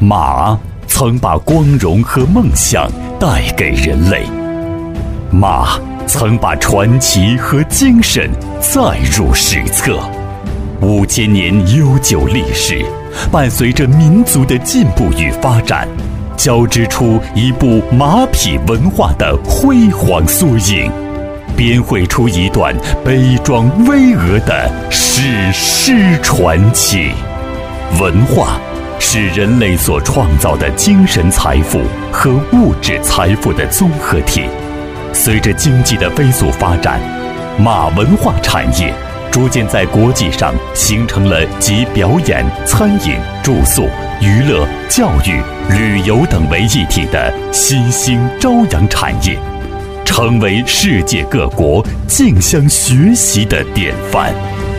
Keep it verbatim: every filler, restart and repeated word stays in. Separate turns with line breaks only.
马曾把光荣和梦想带给人类，马曾把传奇和精神载入史册。五千年悠久历史，伴随着民族的进步与发展，交织出一部马匹文化的辉煌缩影，编绘出一段悲壮巍峨的史诗传奇。文化是人类所创造的精神财富和物质财富的综合体。随着经济的飞速发展，马文化产业逐渐在国际上形成了集表演、餐饮、住宿、娱乐、教育、旅游等为一体的新兴朝阳产业，成为世界各国竞相学习的典范。